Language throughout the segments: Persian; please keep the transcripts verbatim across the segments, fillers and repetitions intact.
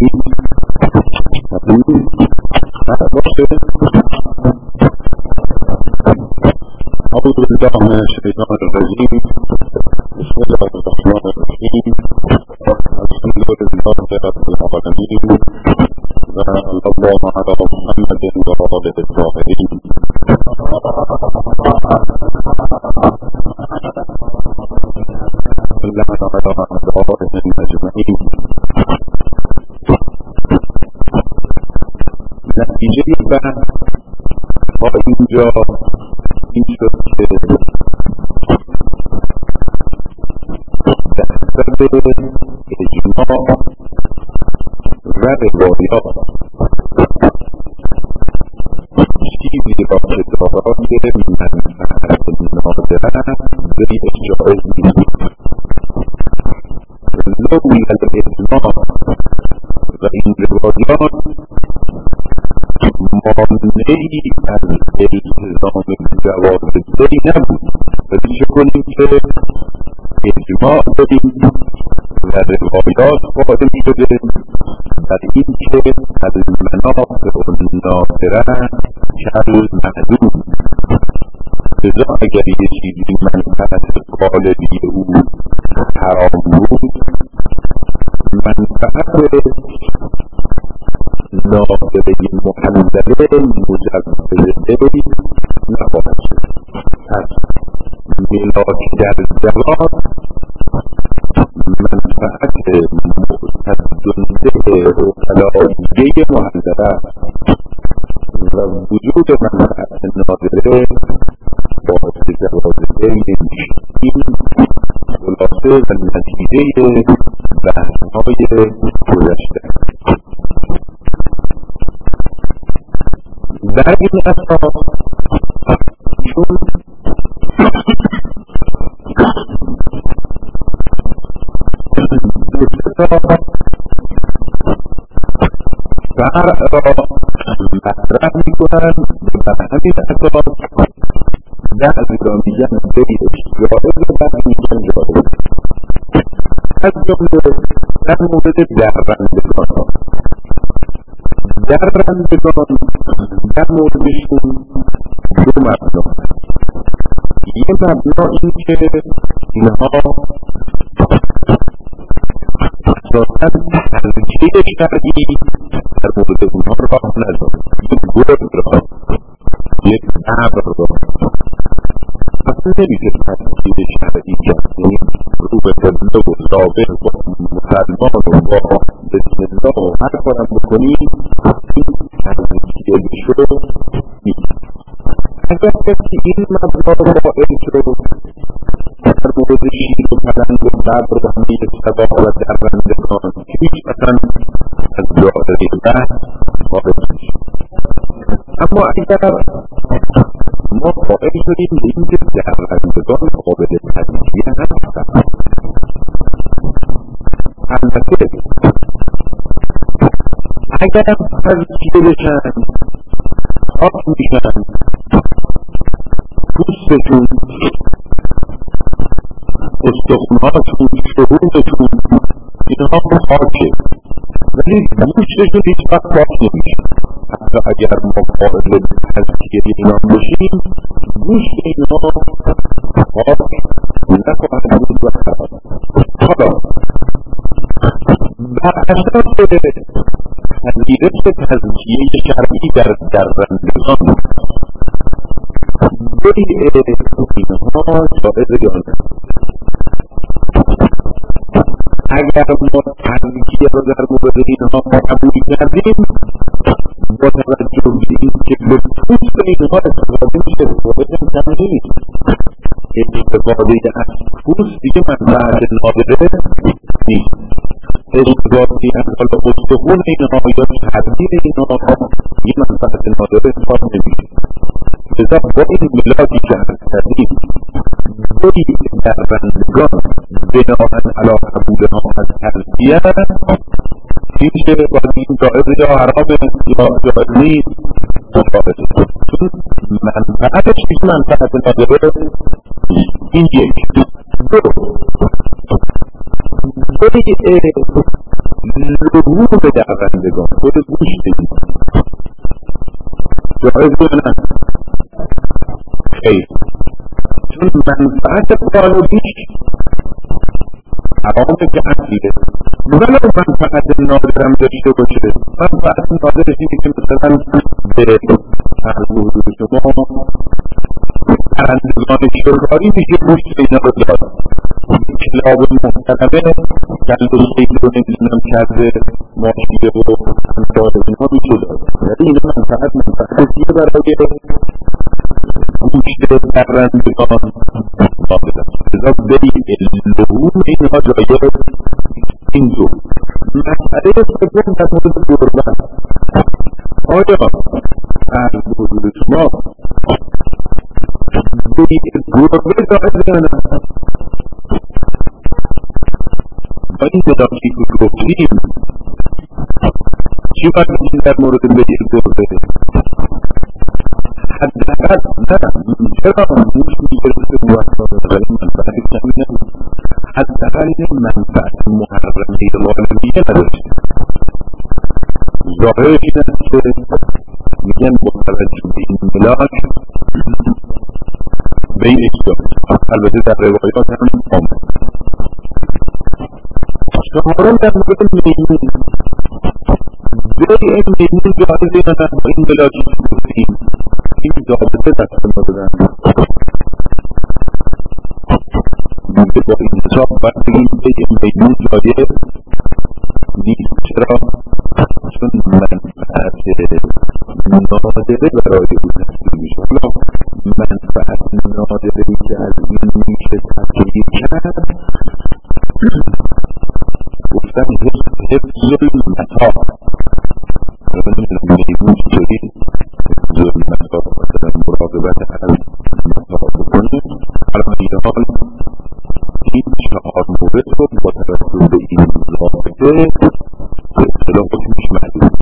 الرحیم. أعوذ بالله من الشيطان الرجيم. بسم الله الرحمن الرحيم. الحمد لله رب العالمين، وصلى الله على محمد وآله الطاهرين. وسلم على أعدائهم أجمعين. نتیجه بحث تا اینجا این شد که درصد اجماع و روایات چیزی را که دارای منفعت نادره ذریعش جایز نیست. لولا الاجماع و این روایات مانعی از التزام جواز دی نبود. بسیار کنیم که اجماع داریم و روایات قائل شده در این که المنافع النادره کالمعدوم. لذا اگر یه چیزی منفعت غالبی او حرام بود، منفعت نادره محلله مجوز دی نباید شد. پس ملاک در جواز منفعت مستدنده اقلاییه محلله و وجود منفعت نادره باعث جواز دی نمیشه. این خلاصه و نتیجه بحث‌های گذشته. در این اساس چون شرع را مطرح میکنند و به همین اساس بعضی را میگن بیعش جایز و بعضی میگن جایز. از جمله در مورد درندگان ها درندگان در موردشون دو مبنا. یه مبنا این که اینها اساساً تزکیه شرعی در مورد اونها راه نداره. یک گرد را، یک ابر را اصلا نمیشه تزکیه شرعی کرد. یعنی رو به قبله و ثابت و مسلمان و با بسم الله و هر کارم بکنی این تزکیه بشو نیست. اگر کسی این مبنا را قائل شد در مورد شیر و پلنگ و ببر و همه سبا و درندگان هیچ اصلا از دائره بحث خارج میشه. اما اگر ما قائل شدیم به اینکه درندگان قابل تزکیه هستند، البته اگر تزکیه بشن پاک میشن، پوستشون، استخوناتون، شهودتون اینها پاکه، ولی گوشتشون هیچ وقت پاک نمیشه. حتی اگر ما قائل تزکیه اینا باشیم، گوشت اینها پاک نخواهد بود و خراب. حالا بر اساس پذیرش تزکیه شرعی در درندگان بیع اینها جایز یا نه؟ اگر ما تزکیه را در مورد اینها قبول کردیم، با توجه به اینکه به پوست اینها استفاده میشه، استفاده کم نیست. استفاده از پوست دیگه منفعت نادره نیست. استفاده از حالا استخون اینها یا تبدیل اینها یه منفعت نادره استفاده نمیشه. لذا با این ملاکی که از کردیم بیع درندگان بناهن علی قبولها از تزکیه این که باید این جایز یا حرامه یا جایز نیست مشابهه، چون منفعتش هیچ منفعت نداره. این یک. دو بیع لحوم درندگان خود گوش بدید جایز کنن خیر، چون منفعت قالبیش حرامه که اصله، ولو منفعت نادرم داشته باشه. منفعت نادرش اینه که مثلا به عرض حضور شما درندگان شکاری میشه گوشت اینا رو داد، کلاب محترمه کلب شکل رو نمیدونم کرده ماشیه و همچاره اینا میشه داد، ولی اینا منفعت منفعت دیگه برای گوشت درندگان نادرم. ازا بری لحوم اینها جایه این دو مسئله سوم در مورد قربت. آیا عرض حضور شما گربه جایز یا نه؟ با این مدامی که گفتیم چی باید بگیم در مورد بگیر گربه؟ حداقل نه چرا موش میگرفته موفقه ولی منفعت کمی نبود، حداقل این منفعت محرمه غالبیه نداشته. ظاهرش این است که میگن با توجه به این ملاک به این اجازه، البته در روایات هم آمد. چهارم در مورد میمون جای این میمون جایزه یا نه با این ملاکی که گفتیم این ضابطه دست ما دادن میگه با این حساب باید بگیم که این میمون جایه نیست. چرا؟ چون منفعت نادره برای او تحصیل میشه. حالا منفعت نادره که از این میشه تحصیل کرد گفتن حفظ المتا، حالا نمیدونم میمون چطوری حفظ المتا مثلا مراقبت از متا بکنه. حالا این حال این چهار مورد رو با توجه به این ضابطه به اصطلاح حکمش محدود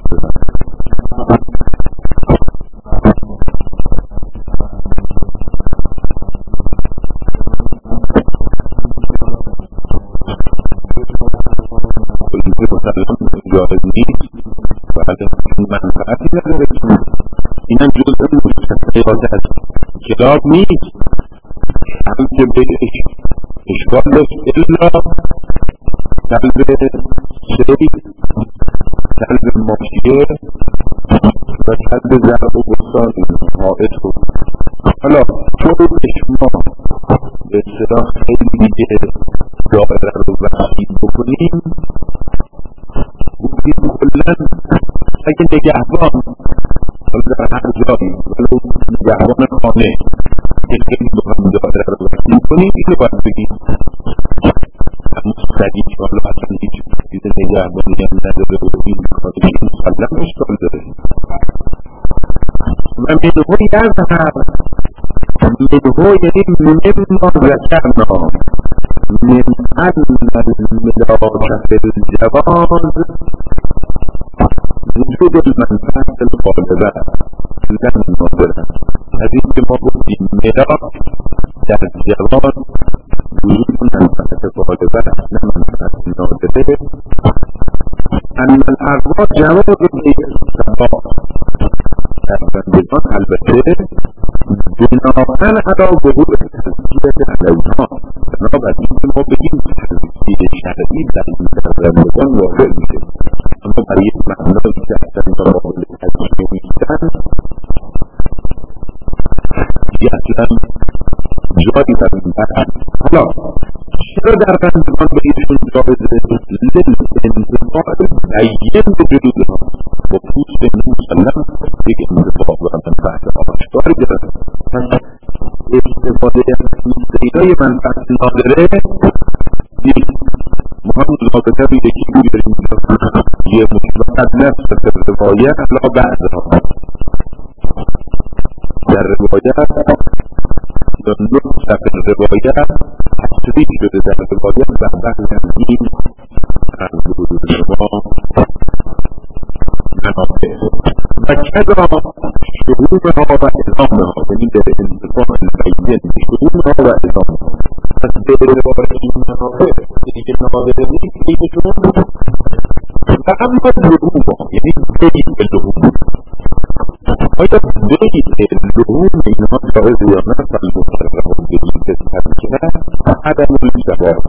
جایز نیست و از این منفعتی نداره. این هم جزء مستقیات از کلاب نیست، هم که به اشکال داشت الا کلب شید، کلب ماشیه و کلب زرق و بستان حائط بود. حالا چون به شما به اصطلاح خیلی دیگه دائره رو وسیع بکنیم بودیم کلن اگه نگهبان در هر جایی ولو نگهبان خانه که خیلی بخواهم دائره رو وسیع کنیم اینو باید بگیم مستقیم که حالا اصلا هیچ چیز نگهبانی هم نداره و این کارش مسلم اشکال داره. و منهو یظهر، منهو یعنی مما ذکرنا من ان الملاکة الجواز وجود المنفعة الغالبة لا النادرة. از این که ما گفتیم ملاک در جواز وجود منفعة غالبة نه منفعة نادره. ان الارواح جواز غیر السباب در بندگان البته بناهن علا وقوع تزکیت علیها، بنابر این که ما بگیم تزکیه شرعی در این بندگان واقع میشه. اما برای یک معنایی که اصلا اینا قابل تزکیه نیستن دیگه اصلا جایی در این برد. حالا چرا در بندگان به ایشون جایزه؟ للانتفاع بیین بجلودها با پوست مسلم یک انتفاع و منفعت آشکاری دارد. پس استفاده از غیرهای منفعت نادره نیست. ما هم ضابطه رو یکی بیاریم یه مطلقت نفس در روایت لا بعدها در روایت یا نقص در روایت تصریح شده در روایت بعد از این از حضور شما منافع و کذا شهودها و اعظامها، یعنی در انتفاع البین شهودها و اعظامها. پس به روایت این منافع یعنی که نادره نیست این شما و اما لحوم یعنی بیع لحوم، آیا بیع لحوم اینها جایز یا نه؟ فالمحرمات بیع بالتذکرة عدم الجواز.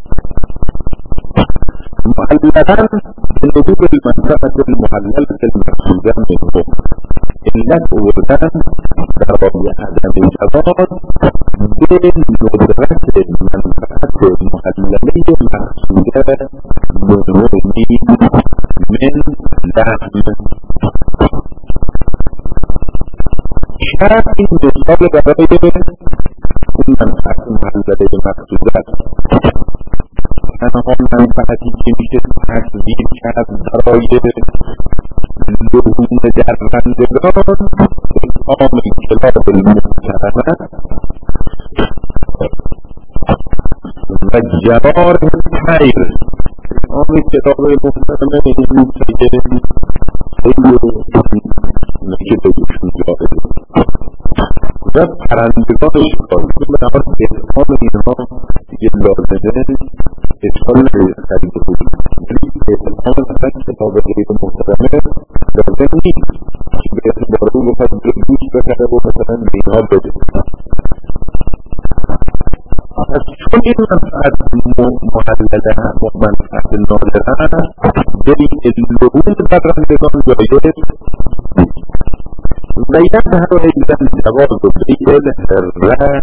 معللا بنظور المنفعة المعللة المقصودة منه، علت آوردن برای عدم جواز به ندرت منفعت معلله مقصوده منوعی من لحم. شرط این مثال برای اون منفعت معلله مقصوده تنها منفعتی که میشه تصویر کرد برای لحوم درندگان اقام کلاب المحترمه و جوار خیر. اقام کلاب محترمه این که خیلی نکه بگوشون جاده و پرندگان شکاری که بنابرای اقام اینها یه لازمه اشکال خرید بود، ولی اقام مثلا کتاب غیر محترمه لازم نیست که به اعتبار او بخواد گوش بکنه و مثلا به اینها بده. پس چون این منفعت معلله و منفعت نادره بیع لحوم درندگان جایز و یظهر ایضا جواز بیع الحره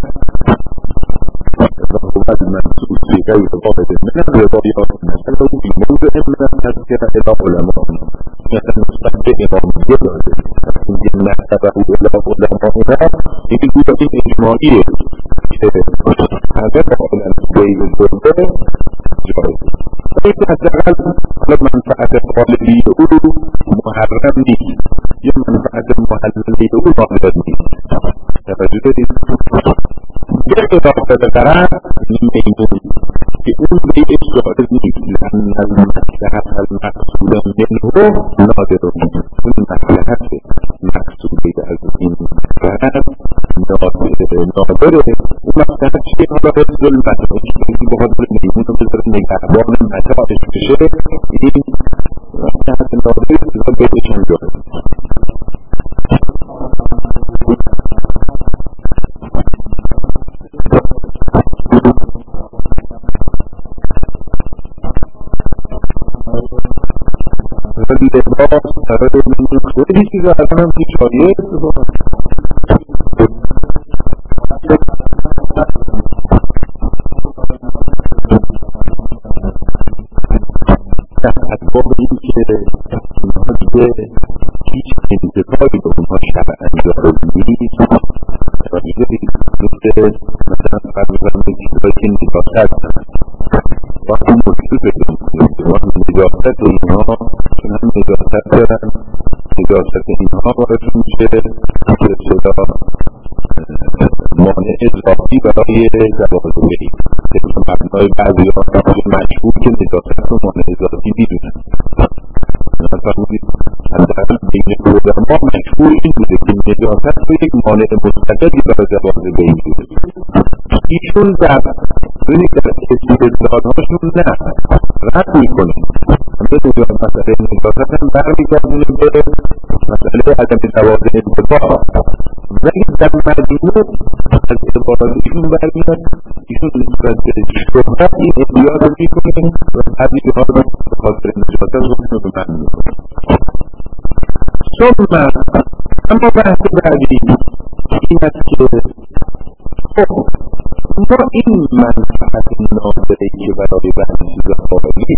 وهو المنسوب في غير ضابط من الروايات مثلا في موضع من التذكرة إلى علماء مثلا مستقبل إمام جلد إن نحسبه إلى علمائنا يجب أن إجماعيه هذا قولا بين الجلد جائز. فإذا أتغل على منفعة الطالبي يقول محرمني يمنفعة المحللي يقول محرمني توجدت جاء إضافة ذكرها من بينهم يقول بيئة جائزني لأن المسلحة المقصودة منه نادر المسلحة المقصودة الإنسان نادر ومسلحة شيء على رجل المسلحة بهذا الميمون بذر النجاحوان المسلحة الشيء إن مسلحة النادر بيئة جائز. لباس برای خیلی چیزا اصلا هم که جایه اسباب این که اینها دیگه هیچ انتظاری به اونها شرعاً داره نیست و دیگه مثل مثلا فقط می‌کنم به چیزایی که نجاست هستن وقتی مشکل پیدا می‌کنیم وقتی نجاست اینها چون هم نجاست دارن نجاست اینها باعث میشه که صدا مانع اضافی برای جواز بیع طبق مبنای بعضی ها مشهور که نجاست رو مانع اضافی میدونن. مثلا حداقل بین علما مشهور این بوده که نجاست رو یک مانع مستقلی برای جواز بیع بوده. ایشون در اینی که استدلال‌هاشون نه رد میکنه همه نجاست مسئله نجاست هم برمیگردونه به مسئله عدم جواز انتفاع، ولی در مجموع از عباراتشون برمیاد ایشون نسبت به شهرت این ادعا رو میکنه و تبلیغ ها رو به خاطر نجاست رو به من میکنه. ثم اما بحث بعدی این است که خب ما این منفعت نادره که برای بعضی چیزا قائلیم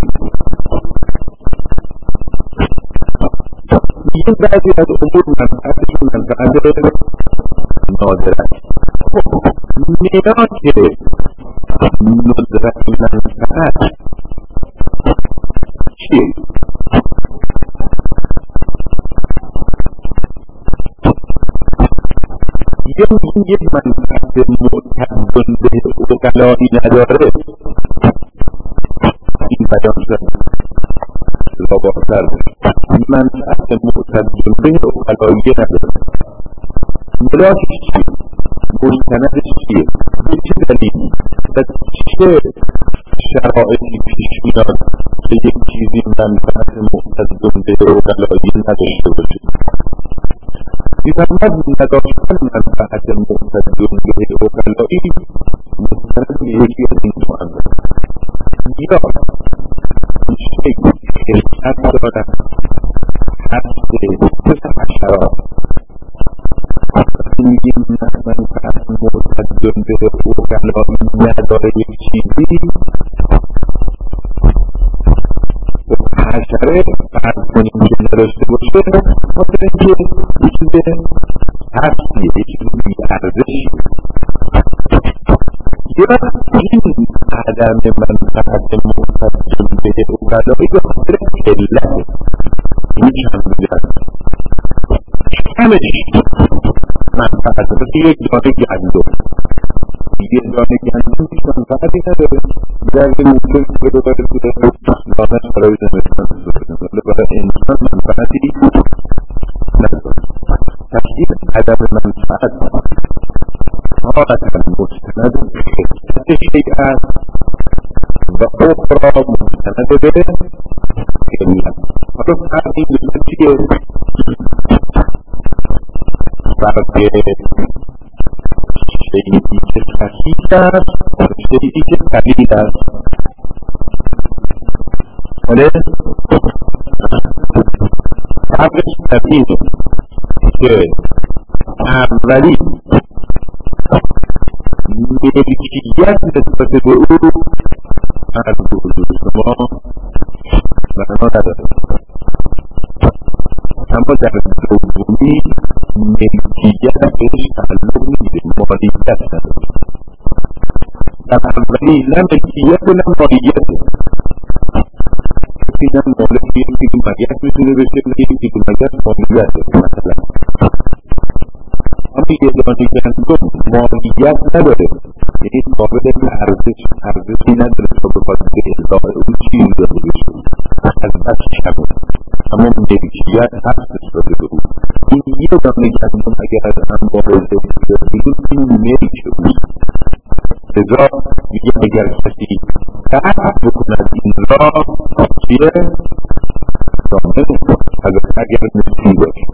این بعضی از امور منفعتشون منفعت نادره است. میرا که ندرت منفعت چیه؟ یا این یک منفعت معتبر به اقلایی نداره این بیان شد لاباتر منفعت معتبر به اقلایی نداره. ملاکش چیه؟ مستندش چیه؟ به چه دلیلی؟ و چه شرایطی پیش میاد که یک چیزی منفعت مقتضی به اوغلایی نداشته باشه. می‌فرماید نداشتن منفعت مقتضی به اوغلایی مستند یکی از این دو امر، یا این شیء خلقت دارد هست مثل حشرات، وقتی میگیم منفعت مقتضی به اوغلایی نداره یک چیزی، حشره فرض کنیم که نداشته باشه، خاطر اینکه یه چیز هستیه، یه چیز بی‌ارزشی. یا این عدم منفعت مقتضی به اوغلایی به خاطر علت این چند بودن کمش منفعت مثل یک دانه گندم، یه دانه گندم هیچ منفعتی نداره، درگه ممکن که رو برای بوده لامش برای زمستان بوده، برای انسان منفعتی نداره. تشکیل عدم منفعت حالتا مستند به شیء است و اخرى مستند به علت. حالا فرق این دوتا چیه؟ فرق شیئی که صحیح است و شیئی که قلیل است. حالا فرقش اینه که اولی ملکیت نسبت به او از وجود شما معنا نداره، اما در دومی ملکیت بهش تعلق میده، مالیت نداره. در اولی نه ملکیت و نه مالیت، کسی نه مالک یکی که مگت میتونه بشه، نه یکی که مگت مالیت مثلا. اما یه دانه گندم مالیت نداره، یعنی قابل ارزش ارزشی نداره تا بخواد به اضافه اون چیز داده بشه، از بس کمه، اما ملکیت هست نسبت به او. این یه دانه گندم اگر از هم مبارزه بگیریم این ملک اوست. لذا میگه اگر کسی قطع بکند این را چیه؟ دامن اگر نسی باشه.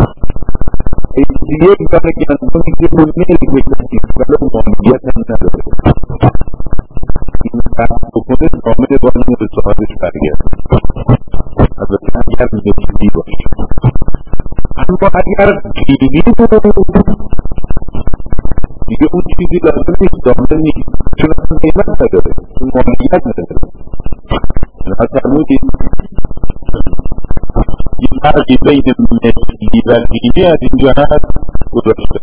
یک دانه گندمی که اون ملک کسی ولی مالیت هم نداره، این قطع بکنه دامن باید به صاحبش برگرد، البته اگر نسی باشه. اما اگر گیری دیگه اون چیزی لازم نیست، دامنه نیست، چون اصلا قیمت نداره، چون مالیت نداره. فرمودید یه فرقی بین ملکی و گیری از این جهت گذاشته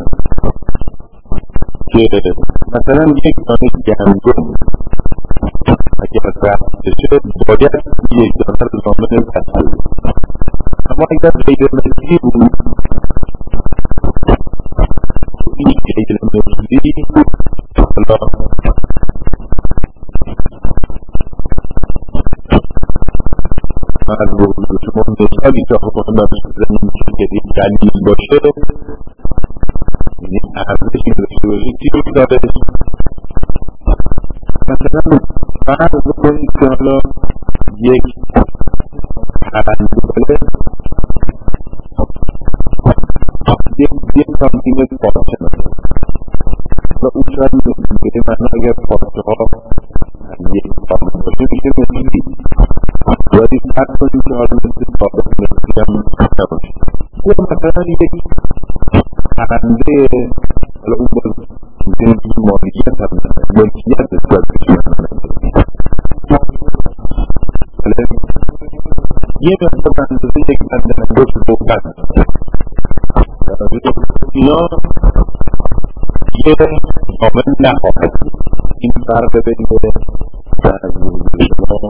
که مثلا یک دانه گندم اگر رفت بشه باید یک دانه رو دامن بسته، اما اگر غیر ملکی بود این غیر ملکی حالا از وجود شما مثالی که خواهم بزنیم که یک دلیل باشه، یعنی ارزشی داشته باشه، چی رو داره؟ مثلا فرض بکنید که حالا یک پرنده یک سانتیمتر پارچه مثلا و اون شاید میگه مثلا اگر پارچه ها یک سانتیمتر باشه میشه مثلی، باید فرق کنیم که حالا مثل ثابت مثلی هم نباشه. یا مثلا یک پرنده حالا اون باز میتونیم که مالیت هم ملکیت نسبت بشه، یه مثلا اندازه یک پرنده انگشت روغن اینا یه کامل نخواهد. این فرق بین در وجود شما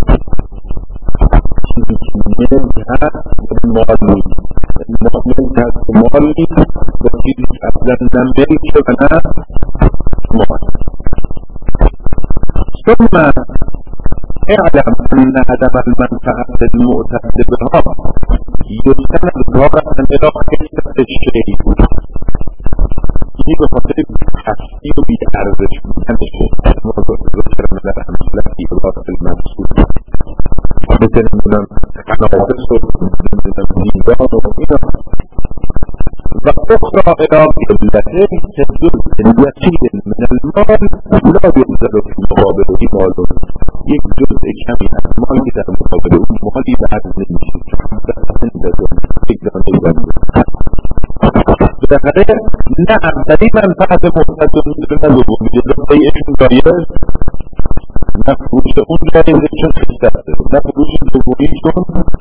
چیزی که ملک هست و مال نیست، ملک هست و مال نیست و چیزی که اصلا نه ملک و نه مال. ثم اعلم ان عدم المنفعة المعتد بها يستند طبعا الى حكمة الشيء. مالی به خاطر پستی و بی‌ارزش بودنشه. ما ذکر در امثلتی راست المنصور مثل نمیدونم قناعس و نمیدونم دیدان و اینا و اخرى الى علته تدل الوکیل من المال لا یلزم فی مقابله مال، یک جزء کمی از مال که در مقابل اون مالی به عرض نمیشه در اصل یک دانه بنده بالاخره نه اولی منفعت مقتضی میدونه نه دومی جدا بیعشون دایره نه فروش اون جایزه چون خیستده نه فروش دومی چون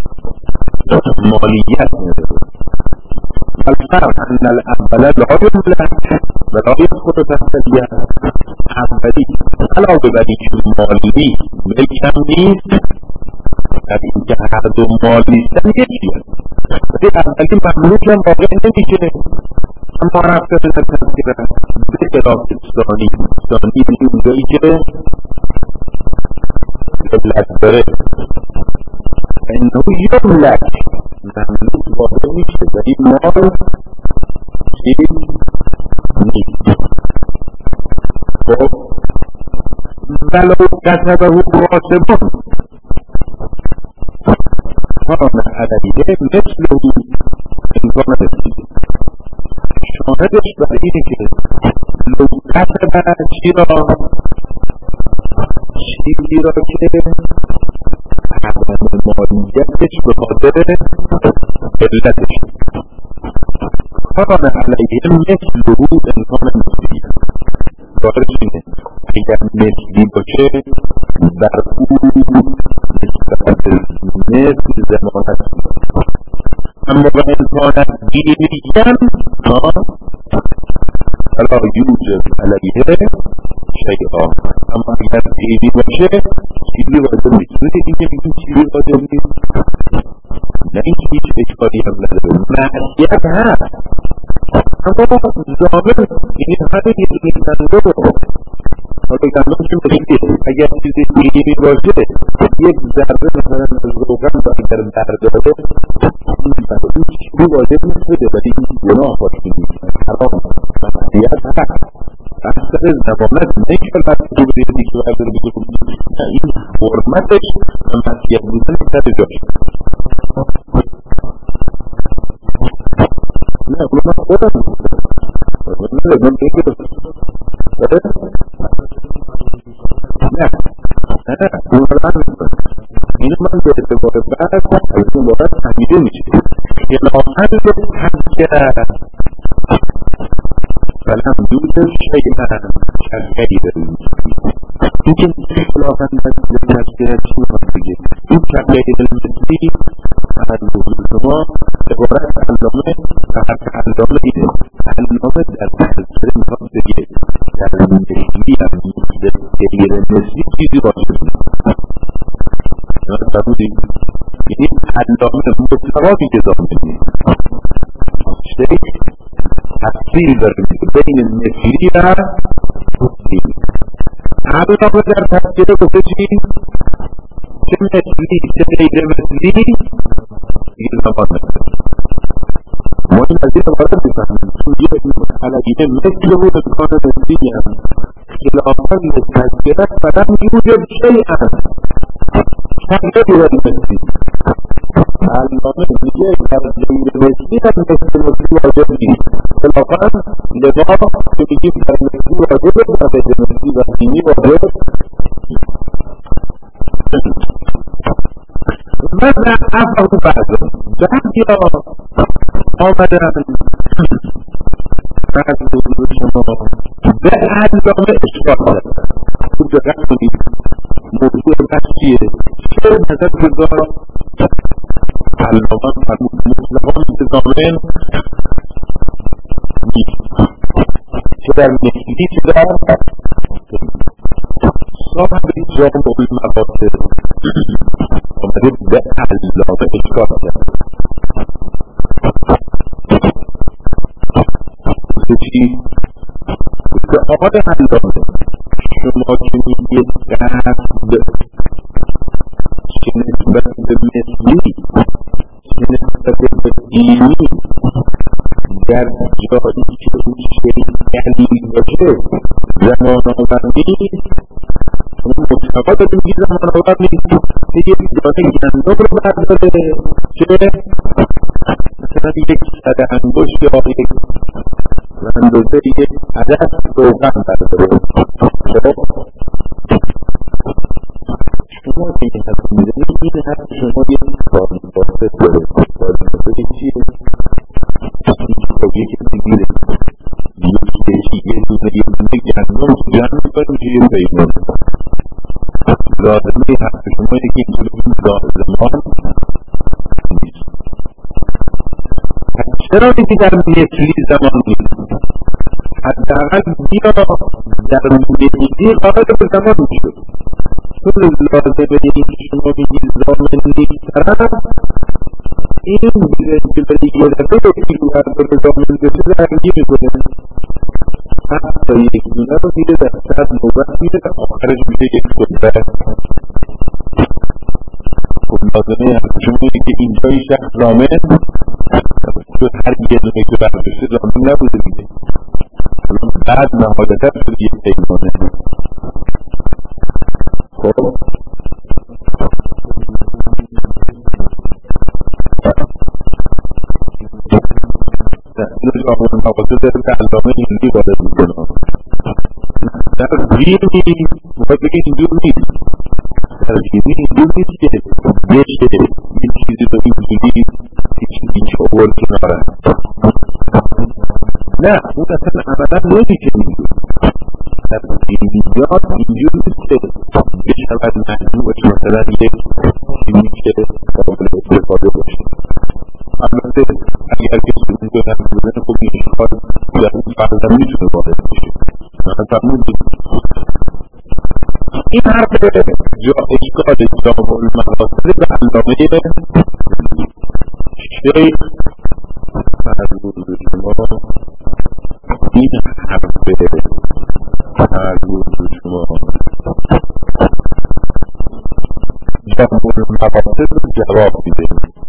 مالیت نداره. الفرق ان الاول لا یملک و لا یدخل تحت الید، اولی علاوه بر اینکه مالی ملکم نیست در اینکه هر دو مال نیستن یکی هست ولی اولی مملوک هم واقع نمیشه. اما رفتن در تذکر به خلاف ثانی ثانی یعنی اونجایی که علت داره انه یملک مملوک واقع میشه ولی مال چیز نیست. خب ولو کسبه غاصبون کان علیه مثله امکان رسیده. شاهدش برای اینه که لو کسبه چی را چیزی را که عدم مالیتش به خاطر علتش کان علیه مثله امکان رسیده. ظاهرش اینه اگر مثلی باشه بر او نسبت مثل زمانت اما به امکانت گیریم فلا یوجد علیه شیئا. اما اگر گیری باشه گیری واجب نیست. مثل اینکه بگیم گیری واجب نیست نه اینکه هیچ اشکالی هم نداره معصیت هست اما ضامن یعنی همه یه دونه رو حالا گندم که مشکل اگر چیزی گیری باشه یک ذره مثلا از روغن و اگر برداره این واجب نشده ولی این گناه باشه حرام معصیت هست. اکثر زمانت نکل بس که بودید نیکو برداره بگه نه این حرمتش و معصیت بودن سر جاش نه اون من خودم نه من بگه نه نه اون من اینو من به اعتبار بعد از اون باید فهمیده میشه که لاحظ تذکر فلم یوجد شیئا کالغیر اینکه خلافا تذکر چی میخواد بگه این کالغیر المثلی از وجود شما عبارت علامه فقط علامه اینه علامه در تذکر میخواد بگه در مثلی هم غیر مثلی چیزی باشه فرمودیم یعنی علامه مطلقاتی که داریم شیخ تفصیل داریم بین مثلی و مثلی. علامه در تفصیل گفته چی؟ چه مثلی چه غیر مثلی این زمان نداره. ما این از این باید بفهمیم چون یه علایه مثل و امکان مثلی هم خلافا مستذکرت فقط یوجد شیئا کالغیر المثلی. علامه میگه غیر مثلی در مثل مثلی واجب نیست خلافا لما که میگیم در مثلی واجب و غیر مثلی و دینی واجب ماذا افعل بعد بعد یا آمدن بعد حضور شما به علامه اشکال دارد خوب دقت کنید موضوع بحث چیه؟ چه نظر بزار علامه مطلقا متضامن نیست چه در مثلی چه در صاحب جامع المقاصد آمده به علامه اشکال کرد چی؟ که آقای علامه شما که میگید قصد که نسبت به مثلی که نسبت به دینی در جایی که اون شیء دلیل باشه زمان آور نیست، اون مطلقات رو میگی زمان آور نیست. دیگه دانه گندم رو برداره که مثلا یک صد انگشت یا یک اندازه یک عدد روغن برداره. شما که این حد میزنید این حد شما یک کاری باسته داره. کاری باسته چیه؟ یکی دیگه یکی یه دونه یه دونه گندم جمع کنید توی پیمان. لازمه حد شما یکی اینجور این لازمان نیست. چرا یکی در مثلی زمان نیست؟ حداقل بیا در مثلی قابل به زمان شد. چون لازمه این شما میگی زمان نیست طرف این جلوی یه دفعه رو که رو هر بر زمان بشه درگی میکنه. حتی یک دونه رو میره در صد نوبت میره در آخرش میشه یک قدرت. خب لازمه شما میگه که اینجای شخص زامن تو هر یه دونه که برداشته زامن نبوده دیگه. بعد نهایتا شد یک پیمانه. خب این جامعه مقاصد در علامه هندی وارد میکنم. در ویرمی باید بگه اینجور نیست. در ویرمی اینجور نیست که بشه این چیزی رو اینجوری این چه اوور کناره. نه اون اصلا عملا نمیشه اینجور. در ویرمیات اینجور نیست که بشود محجوب باشه مثلا یک چیزی که قابل استفاده باشه. البته اگر کسی رو دو هم بودن خب این کار در اون فرزم میتونه وارد بشه. من فرمودیم این حرف جا اشکال جامع المقاصد به علامه شیخ فرمود شما این حرف فرمود شما جامع المقاصد رو جواب میده.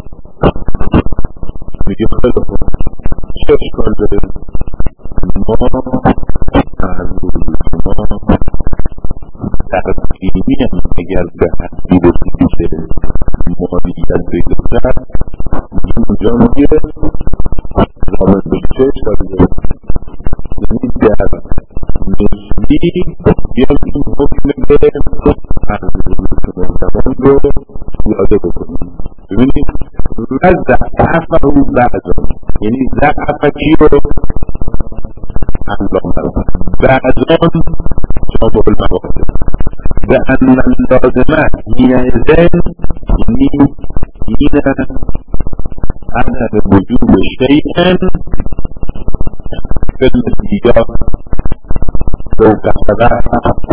میگه خیلی خوب چه اشکال داره؟ ما فرمود شما در فیلمی هم اگر به حدی رسیدی که مالیت پیدا کرد اینجا میگه زمان بشه اشکال داره. یعنی در مثلی بیان این حکم به فرمود شما زمان رو پیاده بکنیم. ببینید و ضعفه او بعضان یعنی ضعفه چی رو علامه بعضان جامع المقاصد و ان اللازمه حینئذ یعنی حین عدم وجود شیء فی المثلیات فوق ثلاث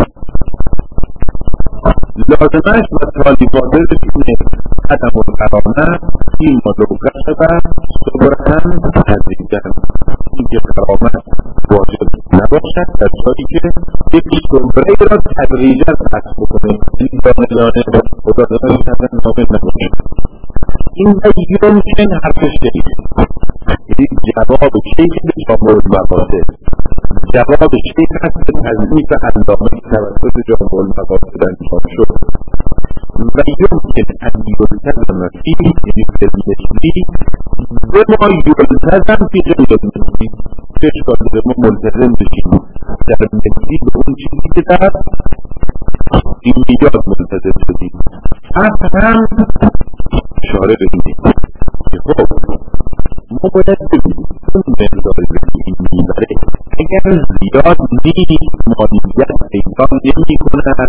لازمش و طالباتش اینه عدم القرانه این مدوکه شده صبرتن نزدیکتن این که قرامت واجب نباشد در جایی که یک صبره را تدریجا حس بکنه این دانه دانه خدا دانه کردن نامه نباشه. این و یمکن حرفش دارید یعنی جواب شیخ به جامع المقاصد جواب شیخ هست به تضعیف علامه توسط جامع المقاصد انجام شد و یمکن ان یلتزم فیه یعنی فی المثلی بما یلتزم فی غیر المثلی. چه اشکال داره ما ملتزم بشیم در مثلی به اون چیزی که در این ایجاد ملتزم شدیم. پس هم اشاره بدیم که خب ما باید بگیم اون مقداری که این میبره اگر زیاد نیست مالیت پیدا نمی کند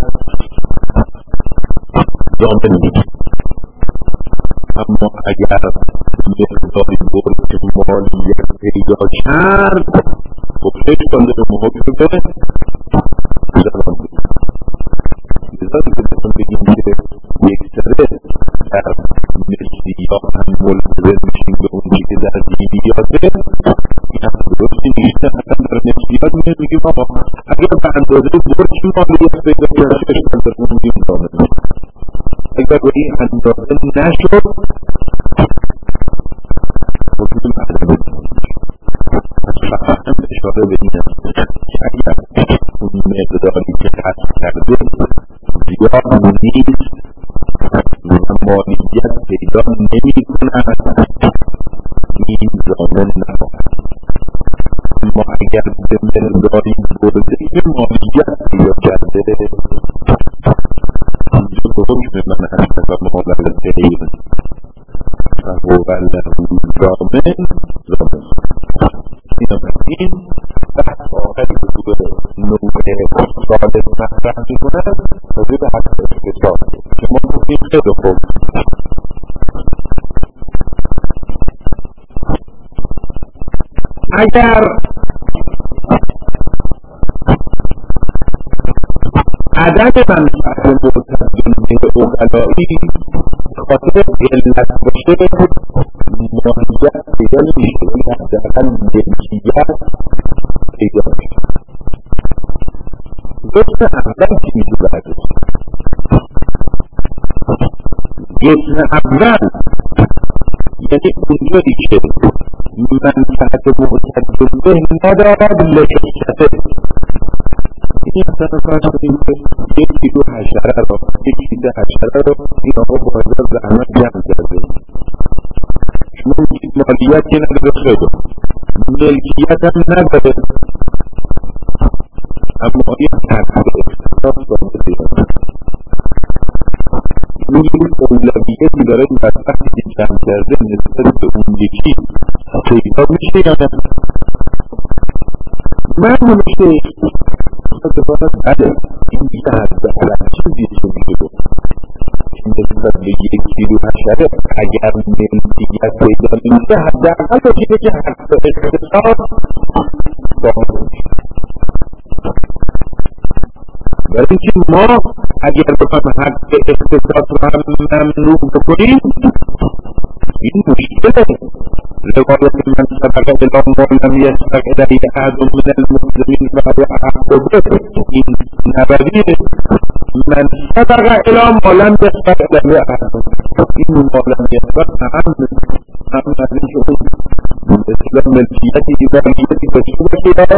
زامن نیست. اما اگر مقداری بود که مالیت پیدا کرد خب خیلی کنده به محاکم کنه زمان بود. لذا دیگه بسیم بگیم که یک سره در مثلیات هم ملتزم میشیم به اونی که در دینیاته این هم درستی نیست. حتی در مثلیات میشه میگیم آقا اگر به اندازه برچ مالیت پیدا کرده اشکال در اون میگیم زامن نیست. اگر به این اندازه نشد حکم عدم اشاره به این است که اگر اون مقداری که خرج کرده زیاد نیست و مالیت پیدا نمی کند این ضامن نباشد. اما اگر به مقداری برده که مالیت پیدا کرده اینجا به حکم من است و مال الغیر فهو له ضامن ضامن. این بحث آخر حضور نوع ثالث مطرح می‌کند راجع به حق اقتصاد که ما گفتیم خیلی خوب اگر عدد منفعت متضمن عقلایی خاطر علت باشه ماهیت پیدا نمیشه این حداقل ملکیت پیدا میشه. جزء اول چی میشه بعدش؟ جزء اول یعنی اونجایی که منفعت متضمن ندارد لشکته. این اصلا فرض کنیم که یک کیلو حشره را یک کیلو حشره را این آقا با هزار زحمت جمع کرده شما مالیت که نداره خیلی ملکیت هم نداره اما این تقدیر اقتصاد سامده دیگه این اولویتی داره این بدبختی که جمع کرده نسبت به اون یکی پیدا میشه یا نه من نمیشه اتفاقا بله این بیشه هسته علم چیزی که میگه بود این نسبت به یک کیلو حشره اگر ملکیت پیدا میشه حداقل باشه که حق اقتصاد باشه. برای اینکه ما اگر بخوایم حق اقتصاد رو هم ممنوع بکنیم این مشکله. روایت من سبق الان مولم یسبق الهی احد من المسلمین و هو احق به این نبویه من سبق الان مولم یسبق الهی احد این مولم یسبق اهم اهم از این شعور اسلام ملکیتی دیوالیتی بچه باشه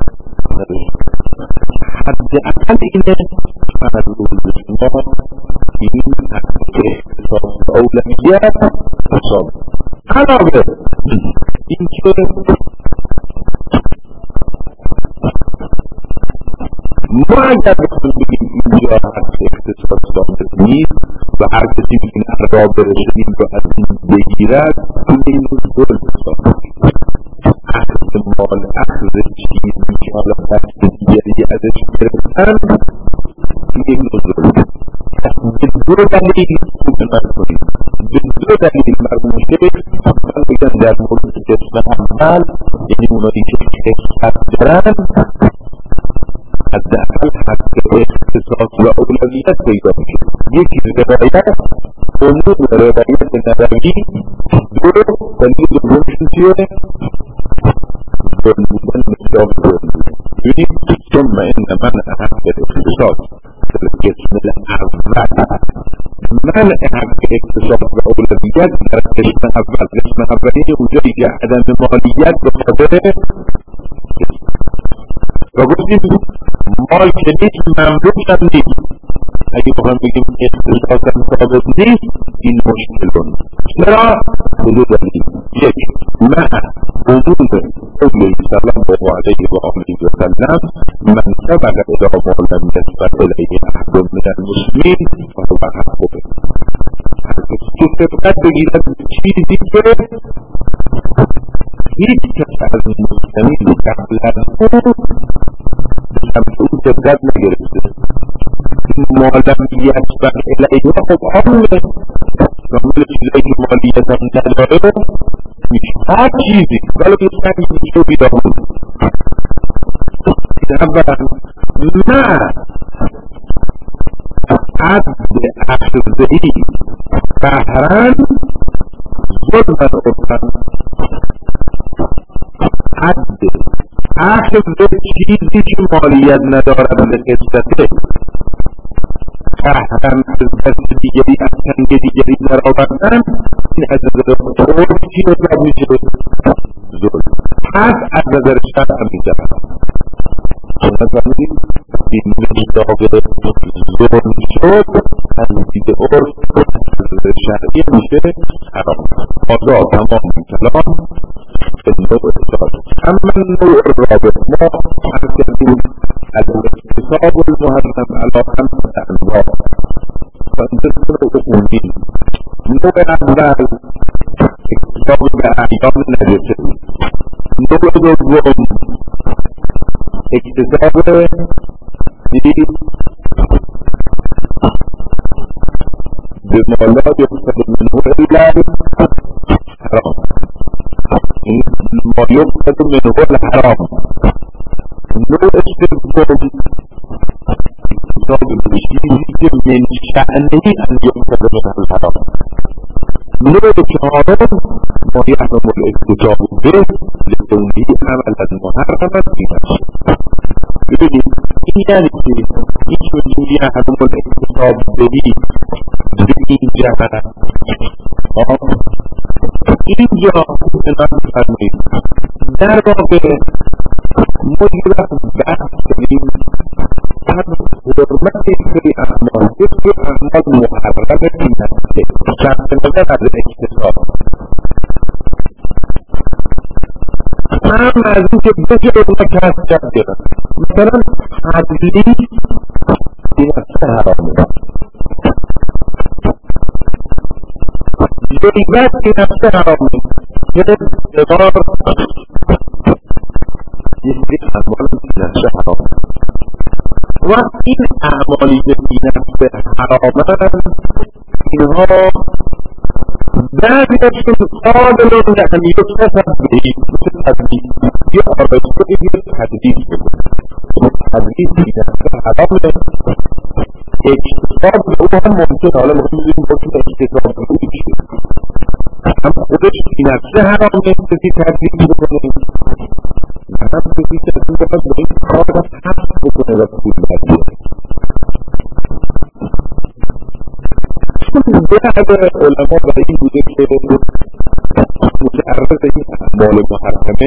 حد اقل اینه فرض ما این حق اقتصاد اولویت حساب علاوه این که ما اگر بخواهیم بگیم اینجا حق اقتصاد ثابت نیست و هر کسی این ارباب رشدین رو از این بگیرد این ظلم ثابت اخذ مال اخذ چیزی که حالا دست دیگری ازش گرفتن این ظلم به دو دلیل استعمال کنید به دو دلیل مرموم شد من بگم در مورد قسم اول یعنی اونایی که کسب دارن حداقل حق اختصاص و اولویت پیدا میشه. یکی روایت امور روایت نبوی دو دلیل دومشون چیه؟ ظلم بودن مقدار ظلم ببینید ثم ان من حق اقتصاد قسم الاول منع حق اقتصاد و اولویت در قسم اول قسم اولی اونجایی که عدم مالیت به خاطر و گفتیم مال که نیست مملوک هم نیست اگه بخواهم بگیم اقتصاد هم ثابت نیست این مشکل نیست. چرا؟ به دو دلیل. یک مع وجود قول صلی الله علیه و آله و سلم من سبق الی ما لم یسبق الیه احد من المسلمین فهو احق به تو سبقت بگیرد چیزی که هیچ کس از مسلمین قبل از او او سبقت نگرفته ما لم یسبق الیه خب عامله و مول چیزایی که مالیت هم نداره میشه هر چیزی ولی به سنگی میشه بیدار بود اولا نه عد اخذهی بهرن ظلم عرفن عد اخذ چیزی که مالیت ندارد به قصته بهرن از دست دیگری از سنگ دیگری در آوردن این از عرف چی حساب میشه ظلم. پس از نظر شرع هم می‌جهد. شما فرمودید این مصداق ظلم شد از دید عرف از نظر شرعی میشه حرام. آزا تمام کلام به نوع اصلاح. اما نوع رابط ما عرض کردیم از الاکتساب المحرم علی خمسة انواع. فانتظر عمومی نوع اول اکتساب به احکام نجسه. نوع دوم اکتساب دید به مالا یقصد منه الحرام. این ما یقصد منه الحرام. نوع سوم اکتساب چیزی که من شأنه ان یقصد منه الحرام. نوع چهارم ما یحرم الاکتساب به لکونه عملا محرما فی نفسه. ببینید این یعنی که این چون یحرم الاکتساب بهی به این جهت اینجا نام فرمایید در واقع ما یک وقت بحث کنیم از حرمت سری اعمال سری اعمال محرمه فی نفسه صرف نظر از اکتساب. هم از این که بجه اونا کسب کرده مثلا حدلی این اصلا حرامه، غیبت این اصلا حرامه، یه دقار یه سری اعمال این اصلا حرامه. و این اعمالی که این اصلا حرامه اینها بعضی اشون قابلون یعنی یکتصف بهی مثل تدریس یا آرایسته یک تدریس بکن. تدریس این اصلا حرامه. اکتساب به او هم ممکن، حالا ممکن ممکن اکتساب به او بشه هم خودش این اصلا حرامه کسی تدریس بکنه هم کسی تدریس بکنه با این کار را حفظ بکنه و پول بردیه. بعد علما برای این بوده که متعرض این اعمال محرمه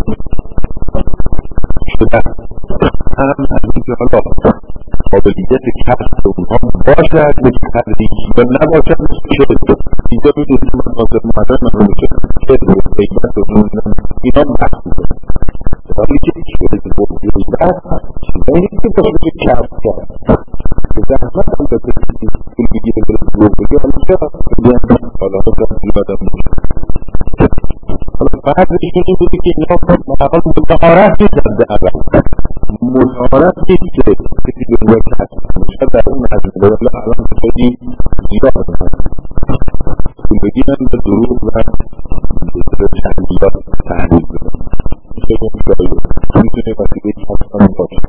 شدن هم از اینکه حالا قابلیت کسب اونها باشد مثل تدریس و نباشد مثل شرک. اینجا میدونید که مناظر محرم هم میشه شرک و غیبت و اینا بحث میکنه. ولی که شرک و غیبت چیزایی که باشه کسب کرد به زحمت هم به کسی پول بگیره برای پول بگیره حالا چرا حالا حالا ایبادم میشه. حالا بعد ایشون این بودی که اینا مطابق متعارف نیستن در اول متعارف نیست که کسی به روی کسب میشه در اون مجموعه ولی الان خیلی زیاد هست پول بگیرن به دروغ و به تحلیلات تحلیل بدن میشه گفت میتونه وسیله کسب باشه.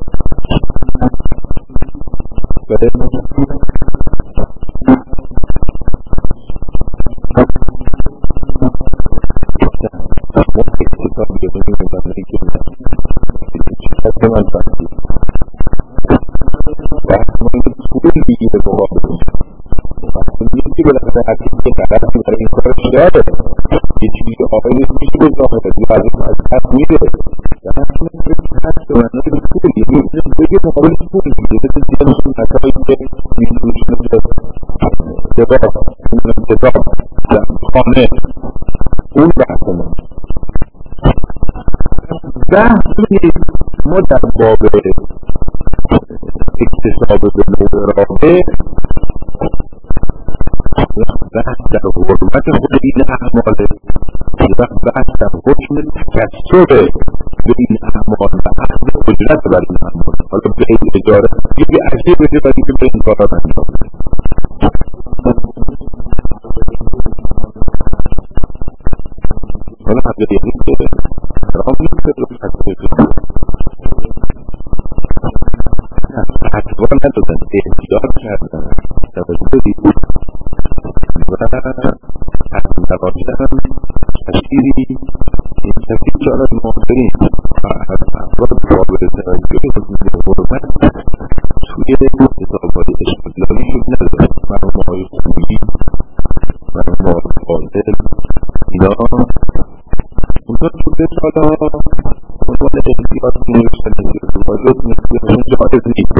برای ما اکتساب بدونیم و برای که چقدر من فرسی وقت من پول بگیره بابا بدونیم وقت نیستی بالاخره هرکی که طرفی برای این کارش داره یه چیزی که آقایش میشه به ظاهره دیگه ازش از حد میره و حتی من به حد به معنی به پول یه بگه مقابل پول میگه مثل دیگرشون حسابی که این روشن دباب دباب خانه اون بحث من بحث ما در باب اکتساب به نوع رابطه بحث در حرمت خود این اعماله بحث در حکم تکسب به این اعمال و اخذ اجرت بر این اعمال حالا به این اجاره یکی عجیب بشه بردی که به این کارات انجام حالا حضر یقین داره رام نیست رو حضر یقین حضر ندادن احتیار کردن توجه دید و حضر نباشدن تشکیری این تشکیل که آنها معاصرین افراد قابل توجه حضور حرمت توی حسابات اشتغالی شد ندادن مرموم های خوبی مرموم های فاضل اینا اون دوستان که سالا عنوان احتیاط نوشتن واجب نسبتشون جایز نیست.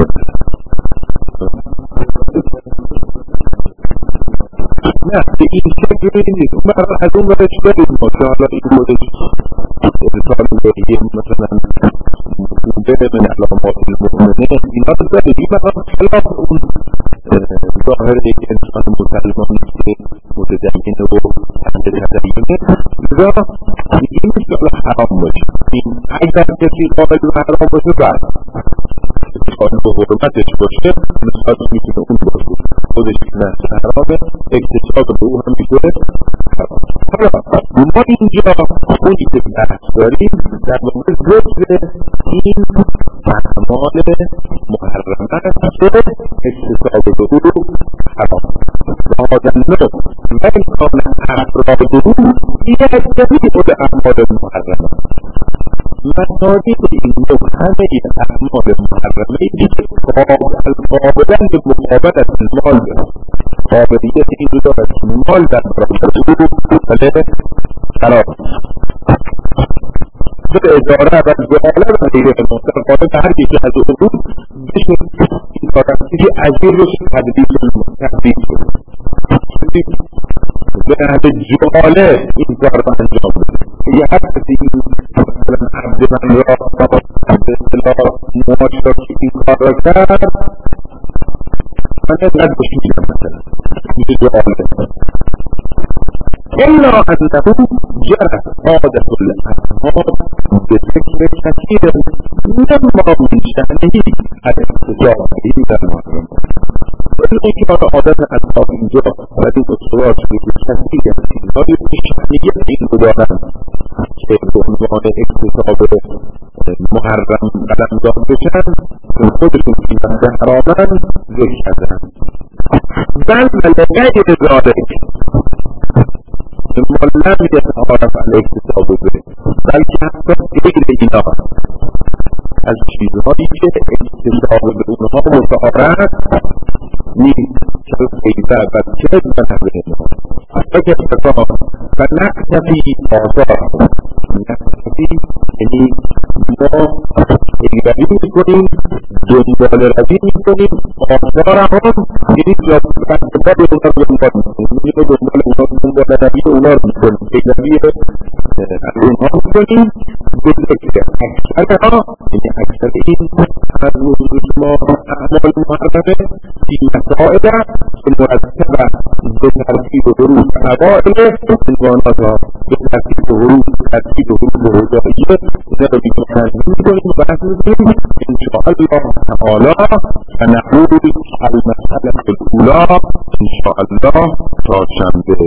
نه به این شکل نیست. اون برای از اون برش برید ما که حالا این خودش ارسال بهیه مثلا مفهومه من علامات المؤمنه اینا رو برید. این برای خلاف اون ظاهر یک انسان مسلمانی که متدین و اهل تدینه لذا این نیست که حرام باشه. این اگر کسی قابل به حرام باشه بعد قابل به حرمتش باشه نسبت میتونه اون باشه خودش نفس حرامه اکتساب به او هم میشه حرام. حالا ما اینجا اونی که بحث داریم در واقع ذکر این اعمال محرمه که اکتساب به او حرام آدمه ولی کان افراد او یکتبی خود اعمال محرمه مصادیق این مبهمه اعمال محرمه ای که قابلن به مقابلت مال قابلیت این رو دارد مال در برابر او بله خراب به اداره و زعاله و غیره مستر قابل به هر یکی از او بشه این کارمسی که عجیر رو تدریج تدریج به اهل جعاله این کار رو انجام بده یه هر کسی مثلا عبد من را به اصطلاح معاشرت این کار را کرد من رد بشیدم مثلا میشه جعاله إلا أنه جرى عادة الأعمال بذكر كثير مما من شأنه الاقتصاد إلى المحرم. وإن كان عادة الأعمال اینجا ولی اصطلاح بذكر كثير لا بشأنية المدارة که به عنوان اقتصاد محرم قدم داد بشن خودشون که حرامن ذکر کردن. بل ولغیر ذلك ما لم يتعارف على الاكتساب به بلکه حتی غیر اینا از چیزهایی که اکتساب به اونها متعارف نیست که غیبه و کذب و نحو اینها اگر اتفاق و نکتفی آثار نکتفی یعنی ما ایگری میکنیم دنبال روی میکنیم آثار هم یعنی جاب بد اونا رو دنبال میکنیم دنبال اونا دنبال روی اونا رو میکنیم ایگری از اونها میکنیم بذکر اکثر ها یعنی اکثر این از موضوع ما اعمال محرمه فی مسائل مرتبه به ترتیب حروف اوائل عنواناتها به ترتیب حروف ترتیب حروف هجائیه اینا رو تنظیم میکنیم و بحث میکنیم انشاءالله تعالی و نقول المسئله الاولی انشاءالله تا شنبه